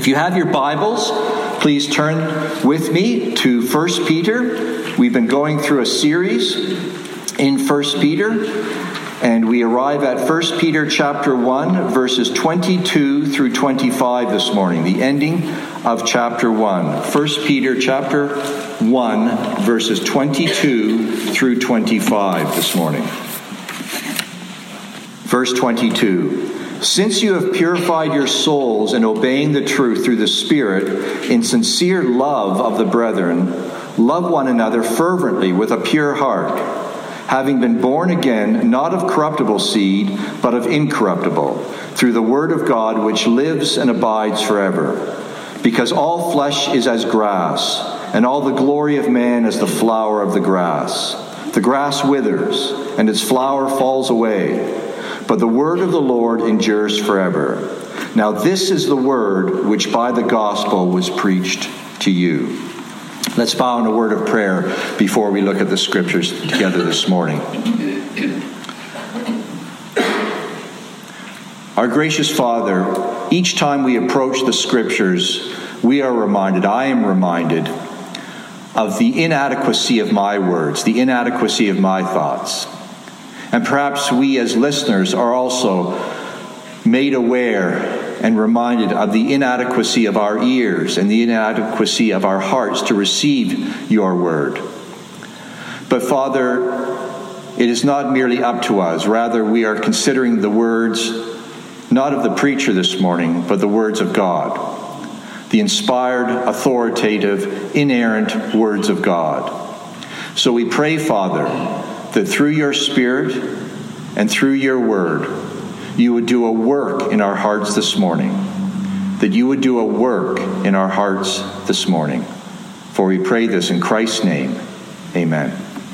If you have your Bibles, please turn with me to 1 Peter. We've been going through a series in 1 Peter, and we arrive at 1 Peter chapter 1, verses 22 through 25 this morning, the ending of chapter 1. 1 Peter chapter 1, verses 22 through 25 this morning. Verse 22. Since you have purified your souls in obeying the truth through the Spirit, in sincere love of the brethren, love one another fervently with a pure heart, having been born again, not of corruptible seed, but of incorruptible, through the word of God which lives and abides forever. Because all flesh is as grass, and all the glory of man as the flower of the grass. The grass withers, and its flower falls away, but the word of the Lord endures forever. Now this is the word which by the gospel was preached to you. Let's bow in a word of prayer before we look at the scriptures together this morning. Our gracious Father, each time we approach the scriptures, we are reminded, I am reminded, of the inadequacy of my words, the inadequacy of my thoughts. And perhaps we as listeners are also made aware and reminded of the inadequacy of our ears and the inadequacy of our hearts to receive your word. But Father, it is not merely up to us. Rather, we are considering the words not of the preacher this morning, but the words of God, the inspired, authoritative, inerrant words of God. So we pray, Father, that through your Spirit and through your word, you would do a work in our hearts this morning. That you would do a work in our hearts this morning. For we pray this in Christ's name. Amen.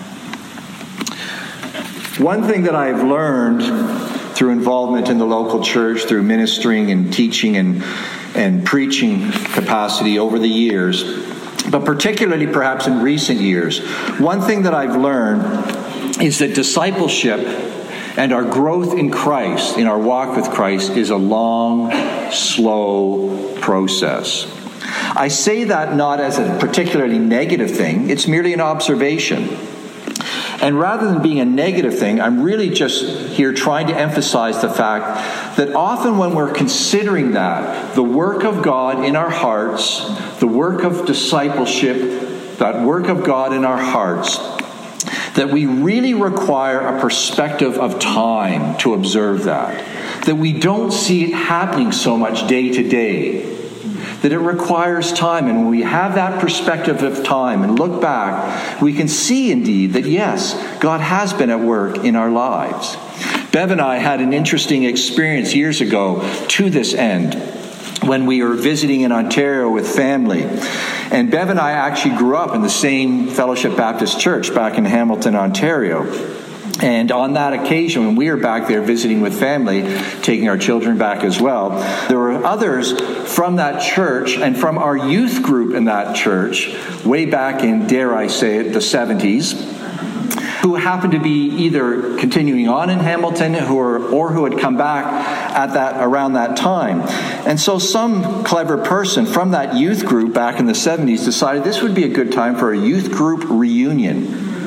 One thing that I've learned through involvement in the local church, through ministering and teaching and preaching capacity over the years, but particularly perhaps in recent years, one thing that I've learned is that discipleship and our growth in Christ, in our walk with Christ, is a long, slow process. I say that not as a particularly negative thing. It's merely an observation. And rather than being a negative thing, I'm really just here trying to emphasize the fact that often when we're considering that, the work of God in our hearts, the work of discipleship, that work of God in our hearts, that we really require a perspective of time to observe that. That we don't see it happening so much day to day. That it requires time. And when we have that perspective of time and look back, we can see indeed that yes, God has been at work in our lives. Bev and I had an interesting experience years ago to this end when we were visiting in Ontario with family. And Bev and I actually grew up in the same Fellowship Baptist Church back in Hamilton, Ontario. And on that occasion, when we were back there visiting with family, taking our children back as well, there were others from that church and from our youth group in that church, way back in, dare I say it, the 70s, who happened to be either continuing on in Hamilton or who had come back at around that time. And so some clever person from that youth group back in the 70s decided this would be a good time for a youth group reunion.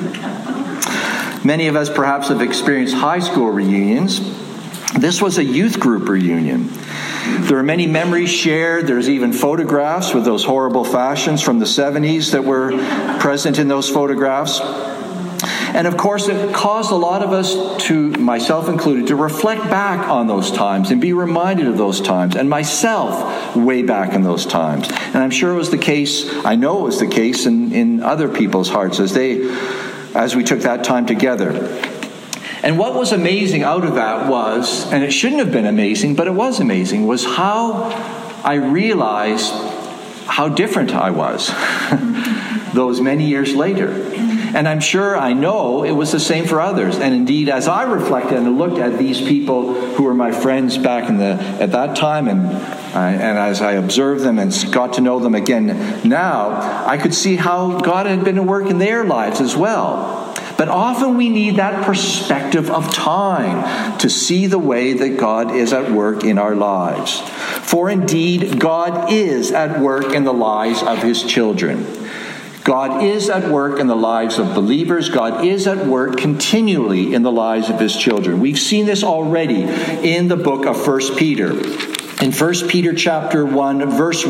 Many of us perhaps have experienced high school reunions. This was a youth group reunion. There are many memories shared. There's even photographs with those horrible fashions from the 70s that were present in those photographs. And of course, it caused a lot of us, myself included, to reflect back on those times and be reminded of those times, and myself way back in those times. And I'm sure it was the case, I know it was the case in other people's hearts as we took that time together. And what was amazing out of that was, and it shouldn't have been amazing, but it was amazing, was how I realized how different I was those many years later. And I'm sure, I know, it was the same for others. And indeed, as I reflected and looked at these people who were my friends back at that time, and as I observed them and got to know them again now, I could see how God had been at work in their lives as well. But But often we need that perspective of time to see the way that God is at work in our lives. For indeed, God is at work in the lives of his children. God is at work in the lives of believers. God is at work continually in the lives of his children. We've seen this already in the book of 1 Peter. In 1 Peter chapter 1, verse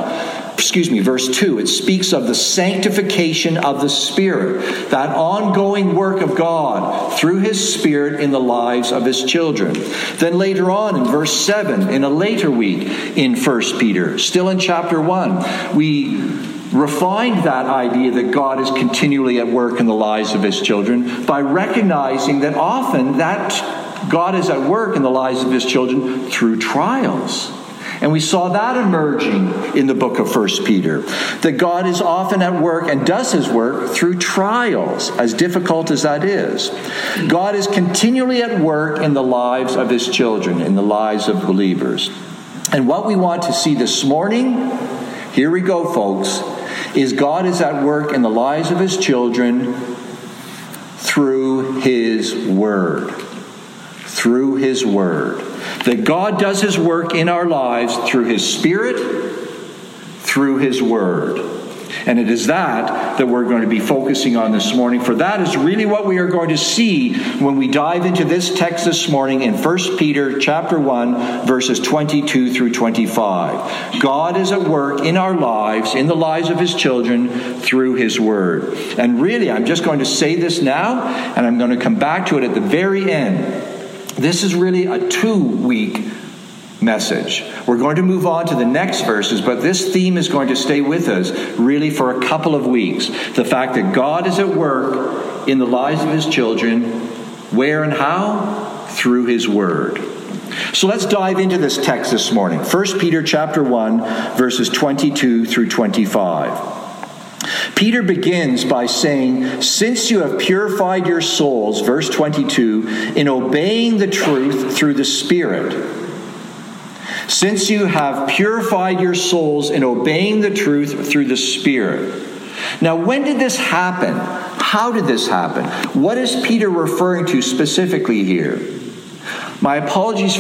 2, it speaks of the sanctification of the Spirit, that ongoing work of God through his Spirit in the lives of his children. Then later on in verse 7, in a later week in 1 Peter, still in chapter 1, we refined that idea that God is continually at work in the lives of his children by recognizing that often that God is at work in the lives of his children through trials. And we saw that emerging in the book of 1 Peter, that God is often at work and does his work through trials, as difficult as that is. God is continually at work in the lives of his children, in the lives of believers. And what we want to see this morning, here we go, folks, is God is at work in the lives of his children through his word. Through his word. That God does his work in our lives through his Spirit, through his word. And it is that we're going to be focusing on this morning, for that is really what we are going to see when we dive into this text this morning in 1 Peter chapter 1, verses 22 through 25. God is at work in our lives, in the lives of his children, through his word. And really, I'm just going to say this now, and I'm going to come back to it at the very end. This is really a 2-week message. We're going to move on to the next verses, but this theme is going to stay with us really for a couple of weeks. The fact that God is at work in the lives of his children, where and how? Through his word. So let's dive into this text this morning. 1 Peter chapter 1, verses 22 through 25. Peter begins by saying, since you have purified your souls, verse 22, in obeying the truth through the Spirit. Since you have purified your souls in obeying the truth through the Spirit. Now, when did this happen? How did this happen? What is Peter referring to specifically here? My apologies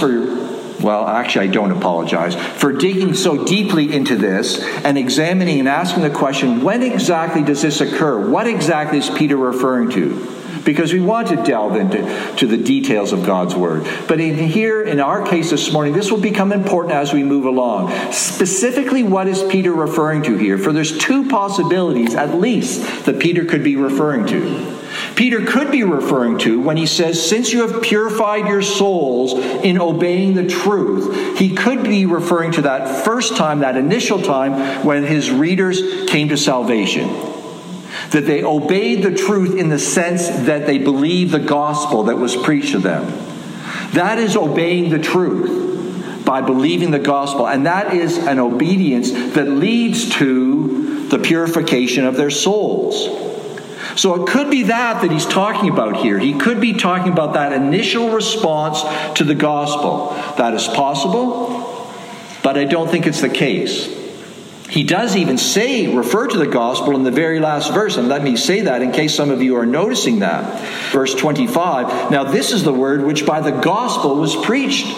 I don't apologize for digging so deeply into this and examining and asking the question, when exactly does this occur? What exactly is Peter referring to? Because we want to delve into the details of God's word. But in our case this morning, this will become important as we move along. Specifically, what is Peter referring to here? For there's 2 possibilities, at least, that Peter could be referring to. Peter could be referring to when he says, since you have purified your souls in obeying the truth, he could be referring to that first time, that initial time when his readers came to salvation. That they obeyed the truth in the sense that they believed the gospel that was preached to them. That is obeying the truth by believing the gospel. And that is an obedience that leads to the purification of their souls. So it could be that he's talking about here. He could be talking about that initial response to the gospel. That is possible, but I don't think it's the case. He does even refer to the gospel in the very last verse, and let me say that in case some of you are noticing that. Verse 25, now this is the word which by the gospel was preached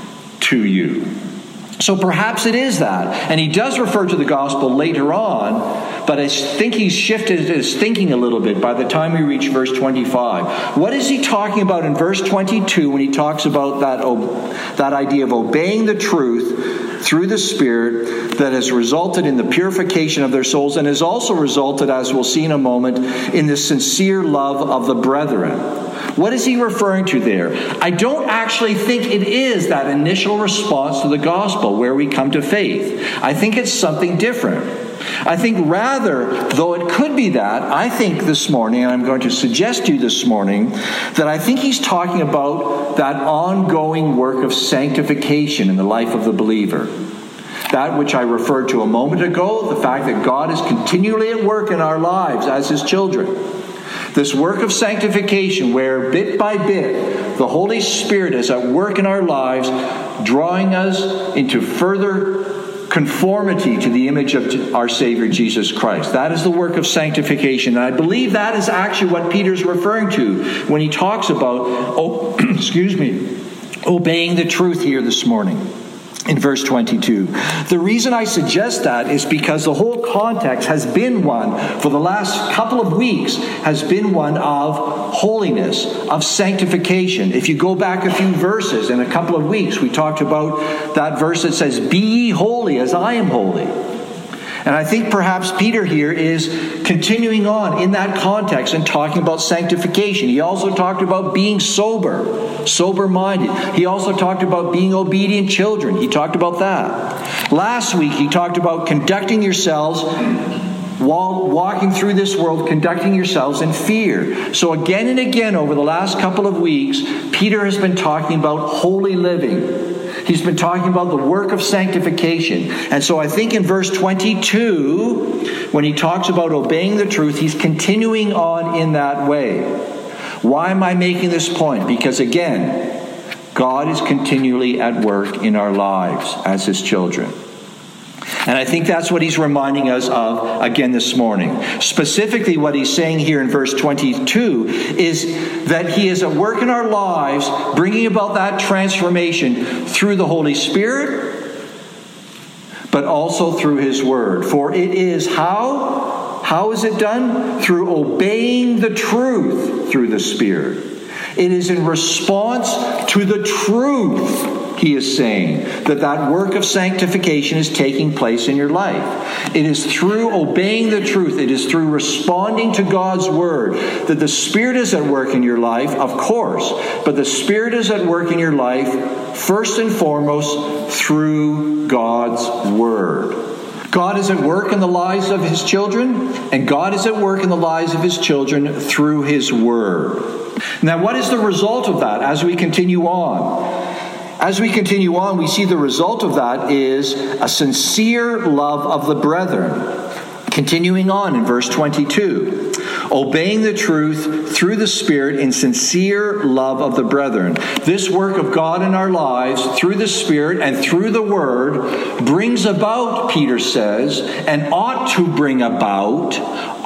to you. So perhaps it is that. And he does refer to the gospel later on, but I think he's shifted his thinking a little bit by the time we reach verse 25. What is he talking about in verse 22 when he talks about that idea of obeying the truth through the Spirit that has resulted in the purification of their souls and has also resulted, as we'll see in a moment, in the sincere love of the brethren? What is he referring to there? I don't actually think it is that initial response to the gospel where we come to faith. I think it's something different. I think rather, though it could be that, I think this morning, and I'm going to suggest to you this morning, that I think he's talking about that ongoing work of sanctification in the life of the believer. That which I referred to a moment ago, the fact that God is continually at work in our lives as his children. This work of sanctification where bit by bit the Holy Spirit is at work in our lives, drawing us into further conformity to the image of our Savior Jesus Christ. That is the work of sanctification. And I believe that is actually what Peter's referring to when he talks about, obeying the truth here this morning. In verse 22. The reason I suggest that is because the whole context has been one, for the last couple of weeks, has been one of holiness, of sanctification. If you go back a few verses in a couple of weeks, we talked about that verse that says, "Be ye holy as I am holy." And I think perhaps Peter here is continuing on in that context and talking about sanctification. He also talked about being sober-minded. He also talked about being obedient children. He talked about that. Last week, he talked about conducting yourselves while walking through this world, conducting yourselves in fear. So again and again over the last couple of weeks, Peter has been talking about holy living. He's been talking about the work of sanctification. And so I think in verse 22, when he talks about obeying the truth, he's continuing on in that way. Why am I making this point? Because again, God is continually at work in our lives as his children. And I think that's what he's reminding us of again this morning. Specifically, what he's saying here in verse 22 is that he is at work in our lives, bringing about that transformation through the Holy Spirit, but also through his word. For it is how? How is it done? Through obeying the truth through the Spirit. It is in response to the truth, he is saying, that work of sanctification is taking place in your life. It is through obeying the truth, it is through responding to God's word that the Spirit is at work in your life, of course, but the Spirit is at work in your life first and foremost through God's word. God is at work in the lives of his children, and God is at work in the lives of his children through his word. Now, what is the result of that as we continue on? As we continue on, we see the result of that is a sincere love of the brethren. Continuing on in verse 22, obeying the truth through the Spirit in sincere love of the brethren. This work of God in our lives through the Spirit and through the Word brings about, Peter says, and ought to bring about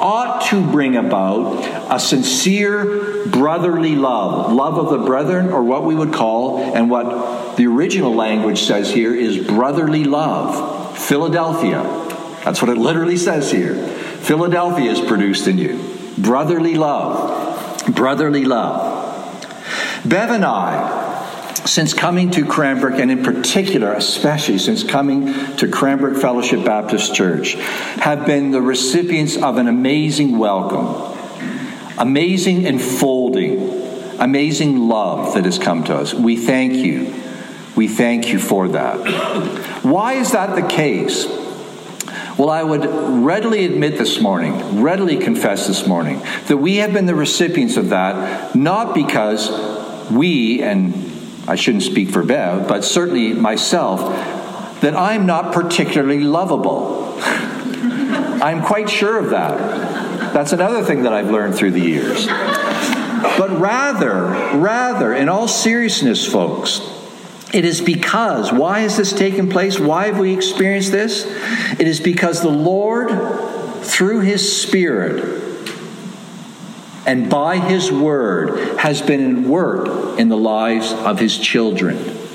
a sincere brotherly love of the brethren, or what we would call, and what the original language says here is brotherly love. Philadelphia. That's what it literally says here. Philadelphia is produced in you. Brotherly love. Brotherly love. Bev and I, since coming to Cranbrook, and in particular, especially since coming to Cranbrook Fellowship Baptist Church, have been the recipients of an amazing welcome, amazing enfolding, amazing love that has come to us. We thank you. We thank you for that. Why is that the case? Well, I would readily admit this morning, readily confess this morning, that we have been the recipients of that, not because we, and I shouldn't speak for Bev, but certainly myself, that I'm not particularly lovable. I'm quite sure of that. That's another thing that I've learned through the years. But rather, in all seriousness, folks, it is because, why has this taken place? Why have we experienced this? It is because the Lord, through his Spirit and by his word, has been at work in the lives of his children,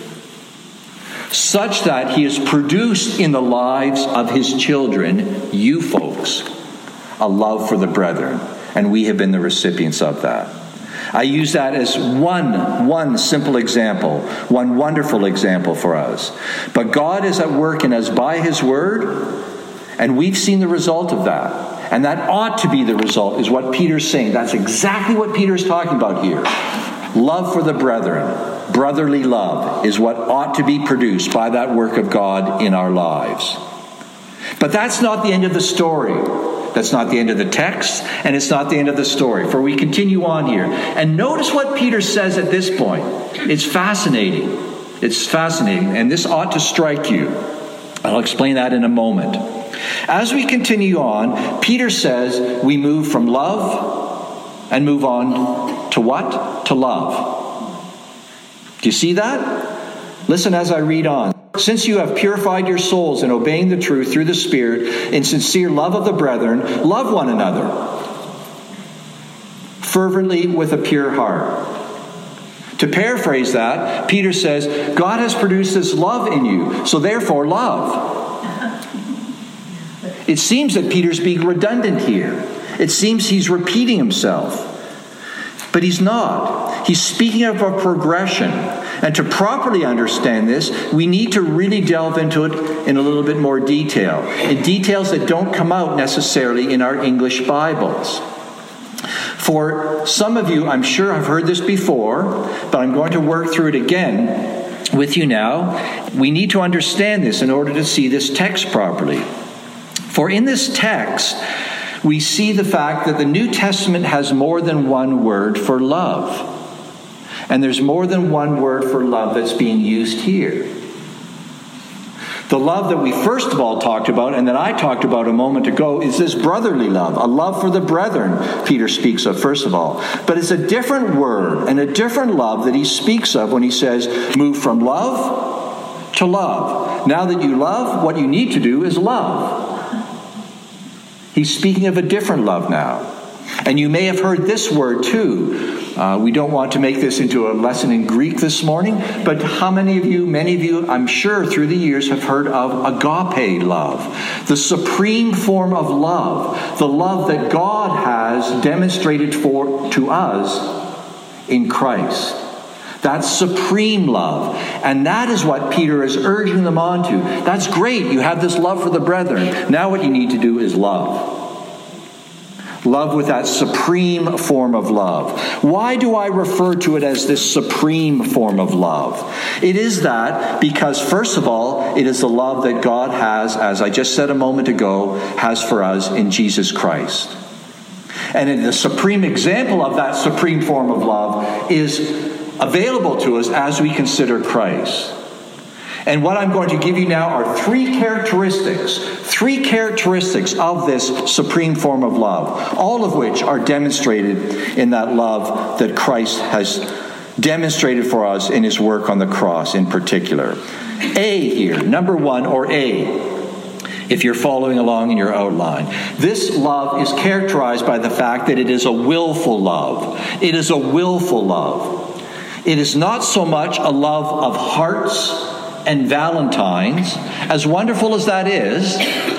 such that he has produced in the lives of his children, you folks, a love for the brethren. And we have been the recipients of that. I use that as one simple example, one wonderful example for us. But God is at work in us by his word, and we've seen the result of that. And that ought to be the result, is what Peter's saying. That's exactly what Peter's talking about here. Love for the brethren, brotherly love, is what ought to be produced by that work of God in our lives. But that's not the end of the story. That's not the end of the text, and it's not the end of the story, for we continue on here. And notice what Peter says at this point. It's fascinating. It's fascinating, and this ought to strike you. I'll explain that in a moment. As we continue on, Peter says we move from love and move on to what? To love. Do you see that? Listen as I read on. since you have purified your souls in obeying the truth through the Spirit, in sincere love of the brethren, love one another fervently with a pure heart. To paraphrase that, Peter says, God has produced this love in you, so therefore love. It seems that Peter's being redundant here. It seems he's repeating himself. But he's not. He's speaking of a progression. And to properly understand this, we need to really delve into it in a little bit more detail. In details that don't come out necessarily in our English Bibles. For some of you, I'm sure have heard this before, but I'm going to work through it again with you now. We need to understand this in order to see this text properly. For in this text, we see the fact that the New Testament has more than one word for love. And there's more than one word for love that's being used here. The love that we first of all talked about, and that I talked about a moment ago, is this brotherly love, a love for the brethren, Peter speaks of first of all. But it's a different word and a different love that he speaks of when he says, move from love to love. Now that you love, what you need to do is love. He's speaking of a different love now. And you may have heard this word too. We don't want to make this into a lesson in Greek this morning, but how many of you, I'm sure through the years have heard of agape love, the supreme form of love, the love that God has demonstrated to us in Christ. That's supreme love. And that is what Peter is urging them on to. That's great. You have this love for the brethren. Now what you need to do is love. Love with that supreme form of love. Why do I refer to it as this supreme form of love? It is that because, first of all, it is the love that God has, as I just said a moment ago, has for us in Jesus Christ. And the supreme example of that supreme form of love is available to us as we consider Christ. And what I'm going to give you now are three characteristics of this supreme form of love, all of which are demonstrated in that love that Christ has demonstrated for us in his work on the cross in particular. A here, number one, or A, if you're following along in your outline. This love is characterized by the fact that it is a willful love. It is a willful love. It is not so much a love of hearts and Valentines, as wonderful as that is.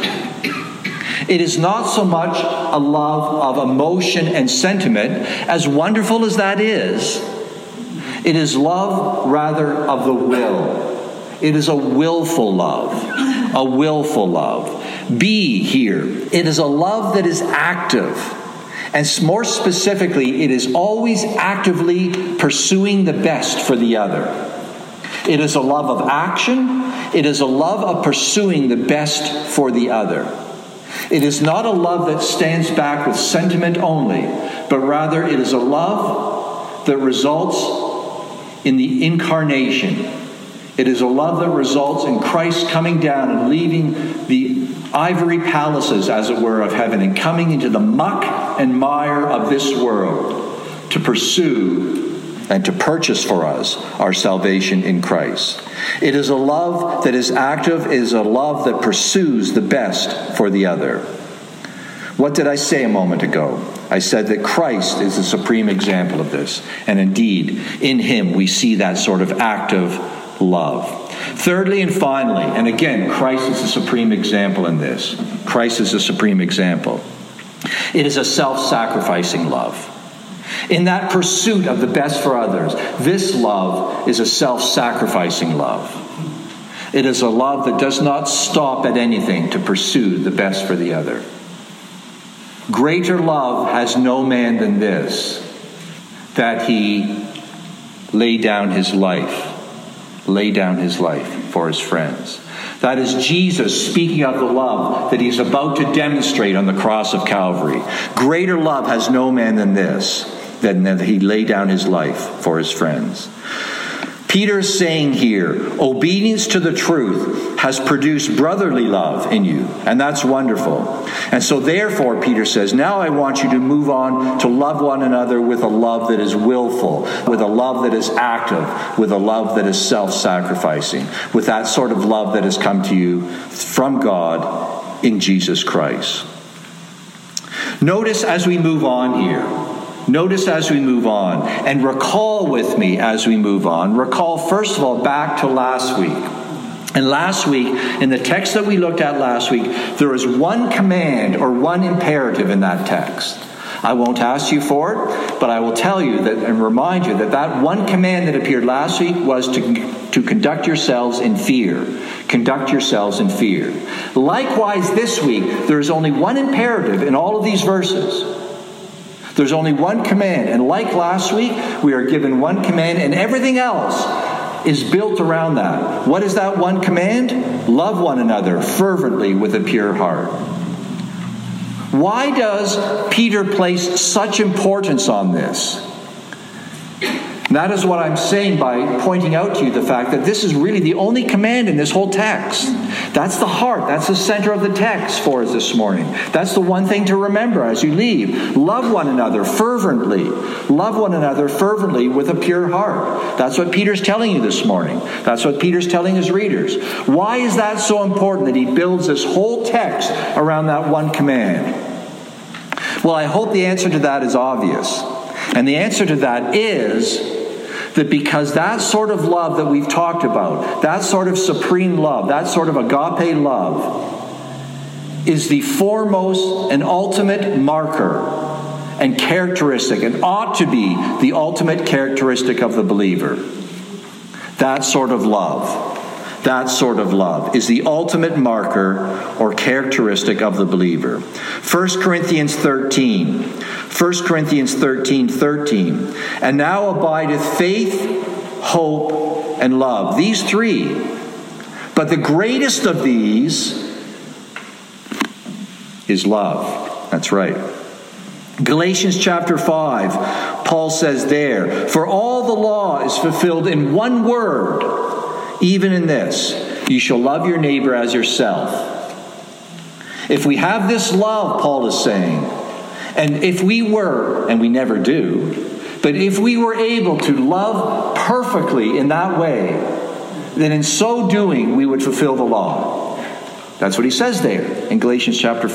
It is not so much a love of emotion and sentiment, as wonderful as that is. It is love, rather, of the will. It is a willful love. A willful love. B here. It is a love that is active. And more specifically, it is always actively pursuing the best for the other. It is a love of action. It is a love of pursuing the best for the other. It is not a love that stands back with sentiment only, but rather it is a love that results in the incarnation. It is a love that results in Christ coming down and leaving the ivory palaces, as it were, of heaven and coming into the muck and mire of this world to pursue and to purchase for us our salvation in Christ. It is a love that is active. It is a love that pursues the best for the other. What did I say a moment ago? I said that Christ is the supreme example of this. And indeed, in him we see that sort of active love. Thirdly and finally, and again, Christ is the supreme example in this. Christ is the supreme example. It is a self-sacrificing love. In that pursuit of the best for others, this love is a self-sacrificing love. It is a love that does not stop at anything to pursue the best for the other. Greater love has no man than this, that he lay down his life for his friends. That is Jesus speaking of the love that he's about to demonstrate on the cross of Calvary. Greater love has no man than this, than that he lay down his life for his friends. Peter's saying here, obedience to the truth has produced brotherly love in you, and that's wonderful. And so therefore, Peter says, now I want you to move on to love one another with a love that is willful, with a love that is active, with a love that is self-sacrificing, with that sort of love that has come to you from God in Jesus Christ. Notice as we move on here, Notice as we move on, and recall with me as we move on. Recall, first of all, back to last week. And last week, in the text that we looked at last week, there was one command or one imperative in that text. I won't ask you for it, but I will tell you that and remind you that that one command that appeared last week was to conduct yourselves in fear. Conduct yourselves in fear. Likewise, this week, there is only one imperative in all of these verses. There's only one command. And like last week, we are given one command, and everything else is built around that. What is that one command? Love one another fervently with a pure heart. Why does Peter place such importance on this? And that is what I'm saying by pointing out to you the fact that this is really the only command in this whole text. That's the heart. That's the center of the text for us this morning. That's the one thing to remember as you leave. Love one another fervently. Love one another fervently with a pure heart. That's what Peter's telling you this morning. That's what Peter's telling his readers. Why is that so important that he builds this whole text around that one command? Well, I hope the answer to that is obvious. And the answer to that is that because that sort of love that we've talked about, that sort of supreme love, that sort of agape love, is the foremost and ultimate marker and characteristic, and ought to be the ultimate characteristic of the believer. That sort of love is the ultimate marker or characteristic of the believer. 1 Corinthians 13. 1 Corinthians 13:13. And now abideth faith, hope, and love. These three. But the greatest of these is love. That's right. Galatians chapter 5, Paul says there, for all the law is fulfilled in one word, even in this, you shall love your neighbor as yourself. If we have this love, Paul is saying, and if we were, and we never do, but if we were able to love perfectly in that way, then in so doing we would fulfill the law. That's what he says there in Galatians chapter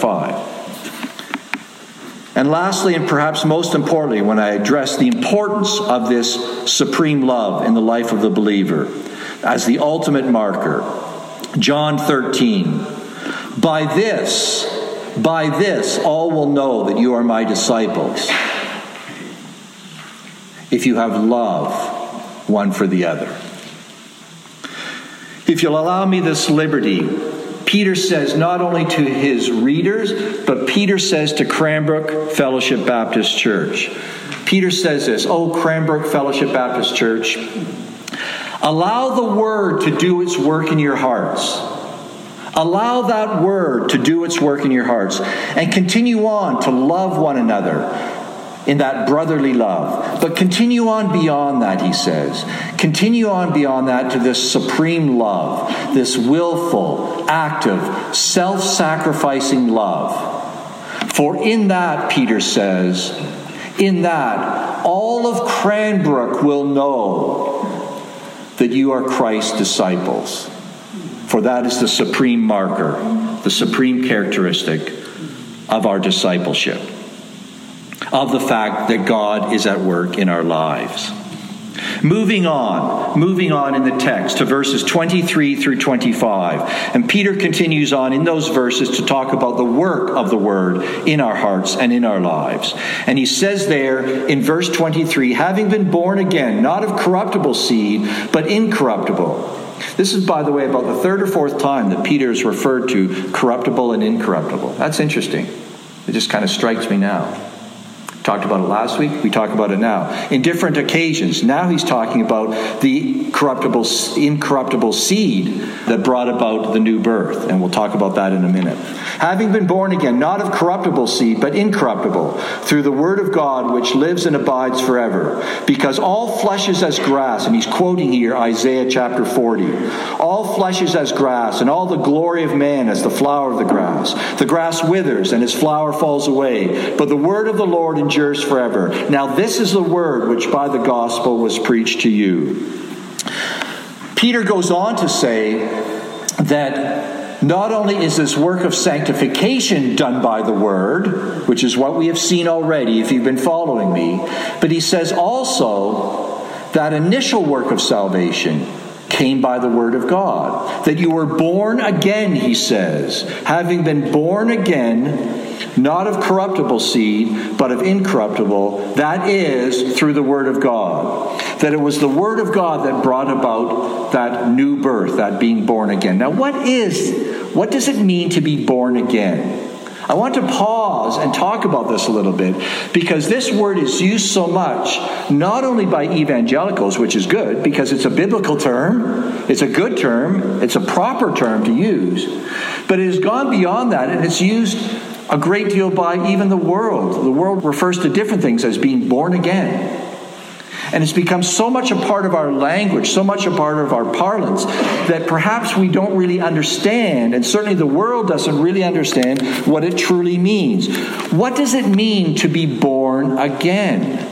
5. And lastly, and perhaps most importantly, when I address the importance of this supreme love in the life of the believer as the ultimate marker, John 13, By this all will know that you are my disciples, if you have love one for the other. If you'll allow me this liberty, Peter says not only to his readers, but Peter says to Cranbrook Fellowship Baptist Church. Peter says this, Cranbrook Fellowship Baptist Church, allow the word to do its work in your hearts. Allow that word to do its work in your hearts, and continue on to love one another in that brotherly love. But continue on beyond that, he says. Continue on beyond that to this supreme love, this willful, active, self-sacrificing love. For in that, Peter says, in that, all of Cranbrook will know that you are Christ's disciples. For that is the supreme marker, the supreme characteristic of our discipleship, of the fact that God is at work in our lives. Moving on in the text to verses 23 through 25. And Peter continues on in those verses to talk about the work of the word in our hearts and in our lives. And he says there in verse 23, having been born again, not of corruptible seed, but incorruptible. This is, by the way, about the third or fourth time that Peter has referred to corruptible and incorruptible. That's interesting. It just kind of strikes me now. Talked about it last week. We talk about it now. In different occasions. Now he's talking about the incorruptible seed that brought about the new birth. And we'll talk about that in a minute. Having been born again, not of corruptible seed, but incorruptible, through the word of God, which lives and abides forever. Because all flesh is as grass. And he's quoting here Isaiah chapter 40. All flesh is as grass, and all the glory of man as the flower of the grass. The grass withers, and its flower falls away. But the word of the Lord endures forever. Now this is the word which by the gospel was preached to you. Peter goes on to say that not only is this work of sanctification done by the word, which is what we have seen already if you've been following me, but he says also that initial work of salvation came by the word of God. That you were born again, he says, having been born again, not of corruptible seed, but of incorruptible, that is, through the word of God. That it was the word of God that brought about that new birth, that being born again. Now, what does it mean to be born again? I want to pause and talk about this a little bit, because this word is used so much, not only by evangelicals, which is good, because it's a biblical term, it's a good term, it's a proper term to use, but it has gone beyond that, and it's used a great deal by even the world. The world refers to different things as being born again. And it's become so much a part of our language, so much a part of our parlance, that perhaps we don't really understand, and certainly the world doesn't really understand what it truly means. What does it mean to be born again?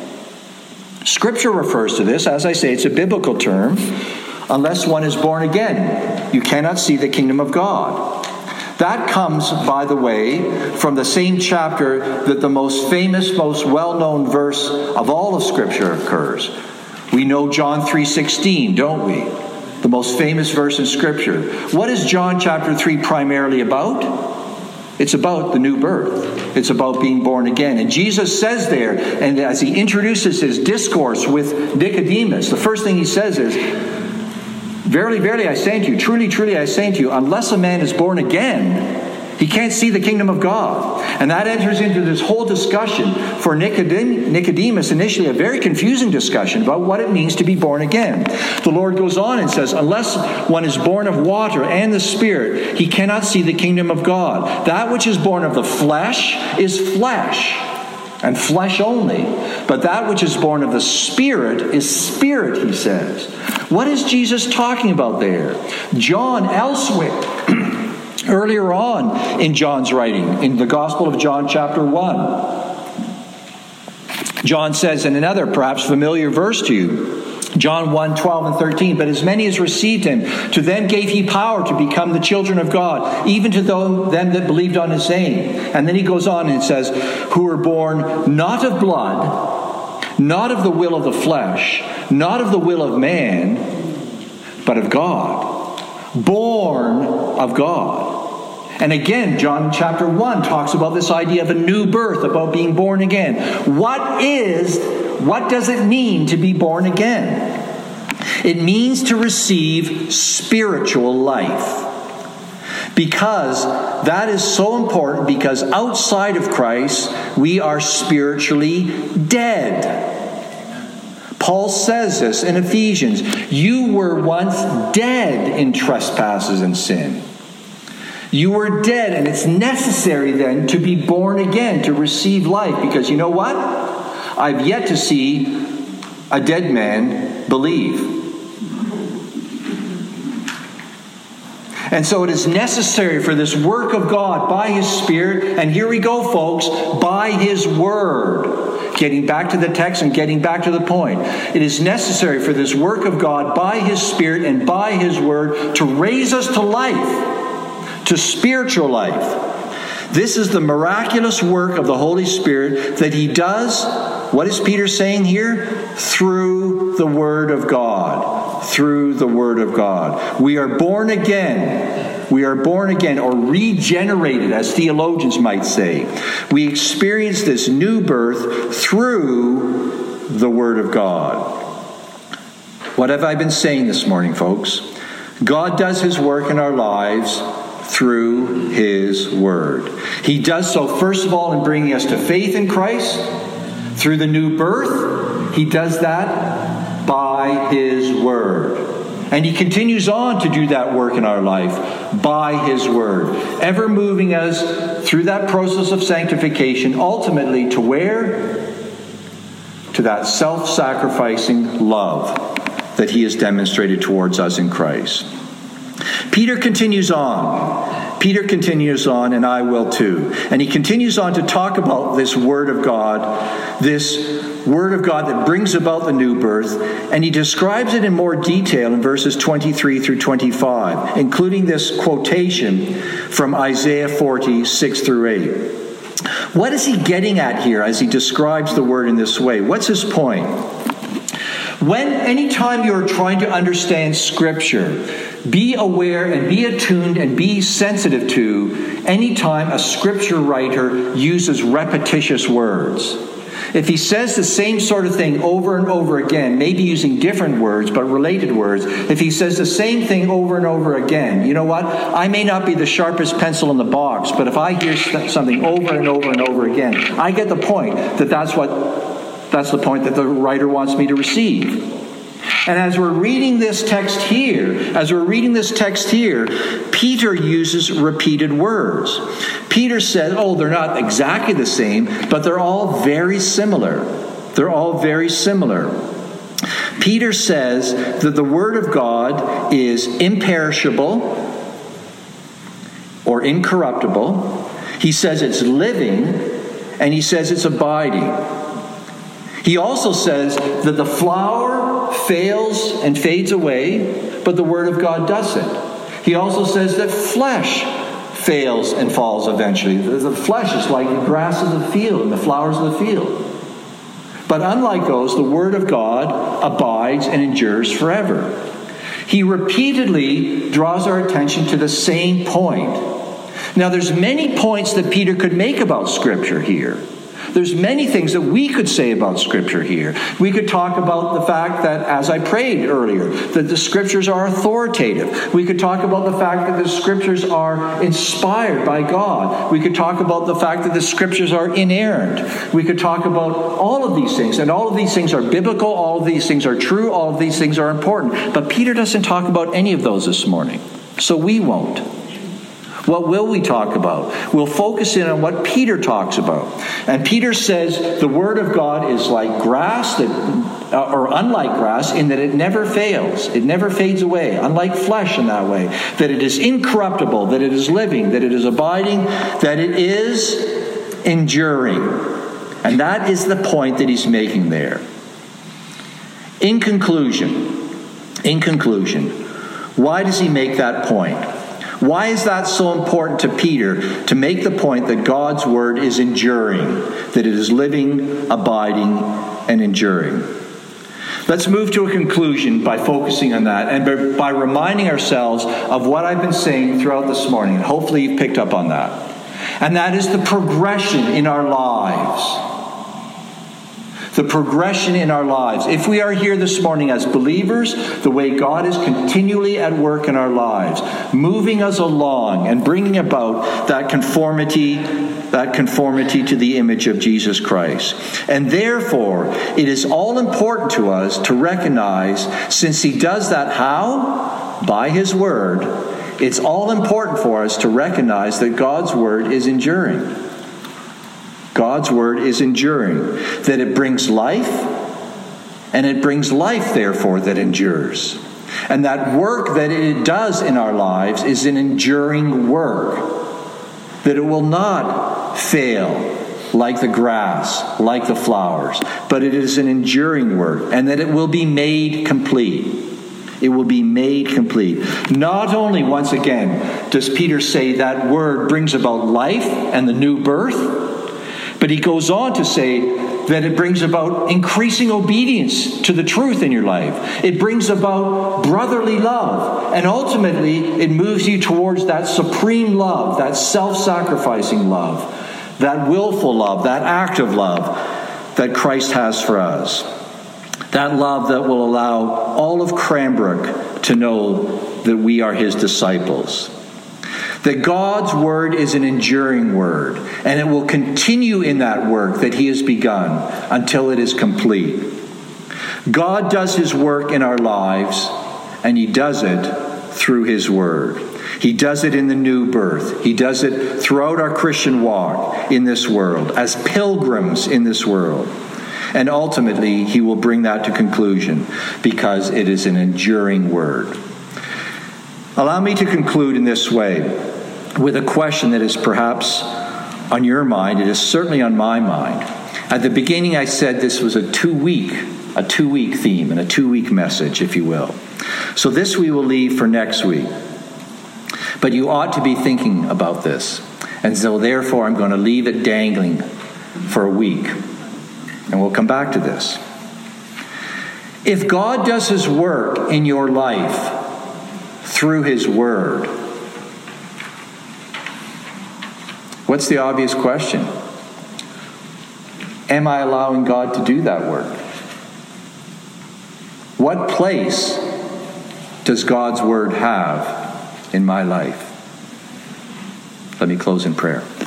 Scripture refers to this. As I say, it's a biblical term. Unless one is born again, you cannot see the kingdom of God. That comes, by the way, from the same chapter that the most famous, most well-known verse of all of Scripture occurs. We know John 3:16, don't we? The most famous verse in Scripture. What is John chapter 3 primarily about? It's about the new birth. It's about being born again. And Jesus says there, and as he introduces his discourse with Nicodemus, the first thing he says is, "Verily, verily, I say unto you, truly, truly, I say unto you, unless a man is born again, he can't see the kingdom of God." And that enters into this whole discussion for Nicodemus, initially a very confusing discussion about what it means to be born again. The Lord goes on and says, "Unless one is born of water and the Spirit, he cannot see the kingdom of God. That which is born of the flesh is flesh, and flesh only. But that which is born of the Spirit is spirit," he says. What is Jesus talking about there? John elsewhere, earlier on in John's writing, in the Gospel of John chapter 1, John says in another perhaps familiar verse to you, John 1:12 and 13, "But as many as received him, to them gave he power to become the children of God, even to them that believed on his name." And then he goes on and says, "Who were born not of blood, not of the will of the flesh, not of the will of man, but of God." Born of God. And again, John chapter 1 talks about this idea of a new birth, about being born again. What does it mean to be born again? It means to receive spiritual life. Because that is so important, because outside of Christ, we are spiritually dead. Paul says this in Ephesians. You were once dead in trespasses and sin. You were dead, and it's necessary then to be born again, to receive life. Because you know what? I've yet to see a dead man believe. And so it is necessary for this work of God by His Spirit, and here we go, folks, by His Word. Getting back to the text and getting back to the point. It is necessary for this work of God by His Spirit and by His Word to raise us to life, to spiritual life. This is the miraculous work of the Holy Spirit that He does. What is Peter saying here? Through the Word of God. Through the Word of God. We are born again. We are born again, or regenerated, as theologians might say. We experience this new birth through the Word of God. What have I been saying this morning, folks? God does His work in our lives through His Word. He does so, first of all, in bringing us to faith in Christ, Through the new birth, he does that by his word. And he continues on to do that work in our life by his word, ever moving us through that process of sanctification, ultimately to where? To that self-sacrificing love that he has demonstrated towards us in Christ. Peter continues on, and I will too. And he continues on to talk about this Word of God that brings about the new birth. And he describes it in more detail in verses 23 through 25, including this quotation from Isaiah 40, 6 through 8. What is he getting at here as he describes the Word in this way? What's his point? Anytime you're trying to understand Scripture, be aware and be attuned and be sensitive to anytime a Scripture writer uses repetitious words. If he says the same sort of thing over and over again, maybe using different words but related words, if he says the same thing over and over again, you know what? I may not be the sharpest pencil in the box, but if I hear something over and over and over again, I get the point that's the point that the writer wants me to receive. And as we're reading this text here, Peter uses repeated words. Peter said, they're not exactly the same, but they're all very similar. Peter says that the Word of God is imperishable or incorruptible. He says it's living, and he says it's abiding. He also says that the flower fails and fades away, but the Word of God doesn't. He also says that flesh fails and falls eventually. The flesh is like the grass of the field and the flowers of the field. But unlike those, the Word of God abides and endures forever. He repeatedly draws our attention to the same point. Now, there's many points that Peter could make about Scripture here. There's many things that we could say about Scripture here. We could talk about the fact that, as I prayed earlier, that the Scriptures are authoritative. We could talk about the fact that the Scriptures are inspired by God. We could talk about the fact that the Scriptures are inerrant. We could talk about all of these things, and all of these things are biblical, all of these things are true, all of these things are important. But Peter doesn't talk about any of those this morning, so we won't. What will we talk about? We'll focus in on what Peter talks about. And Peter says the Word of God is like grass, or unlike grass, in that it never fails. It never fades away, unlike flesh in that way. That it is incorruptible, that it is living, that it is abiding, that it is enduring. And that is the point that he's making there. In conclusion, why does he make that point? Why is that so important to Peter, to make the point that God's Word is enduring, that it is living, abiding, and enduring? Let's move to a conclusion by focusing on that and by reminding ourselves of what I've been saying throughout this morning. And hopefully you've picked up on that. And that is the progression in our lives. The progression in our lives. If we are here this morning as believers, the way God is continually at work in our lives, moving us along and bringing about that conformity to the image of Jesus Christ. And therefore, it is all important to us to recognize, since he does that how? By his Word. It's all important for us to recognize that God's Word is enduring. God's Word is enduring, that it brings life, and it brings life, therefore, that endures. And that work that it does in our lives is an enduring work, that it will not fail like the grass, like the flowers, but it is an enduring work, and that it will be made complete. It will be made complete. Not only, once again, does Peter say that Word brings about life and the new birth, but he goes on to say that it brings about increasing obedience to the truth in your life. It brings about brotherly love. And ultimately, it moves you towards that supreme love, that self-sacrificing love, that willful love, that active love that Christ has for us. That love that will allow all of Cranbrook to know that we are his disciples. That God's word is an enduring word, and it will continue in that work that he has begun until it is complete. God does his work in our lives, and he does it through his word. He does it in the new birth. He does it throughout our Christian walk in this world, as pilgrims in this world. And ultimately, he will bring that to conclusion because it is an enduring word. Allow me to conclude in this way with a question that is perhaps on your mind. It is certainly on my mind. At the beginning, I said this was a two-week theme and a two-week message, if you will. So this we will leave for next week. But you ought to be thinking about this. And so therefore, I'm going to leave it dangling for a week. And we'll come back to this. If God does his work in your life through his word, what's the obvious question? Am I allowing God to do that work? What place does God's word have in my life? Let me close in prayer.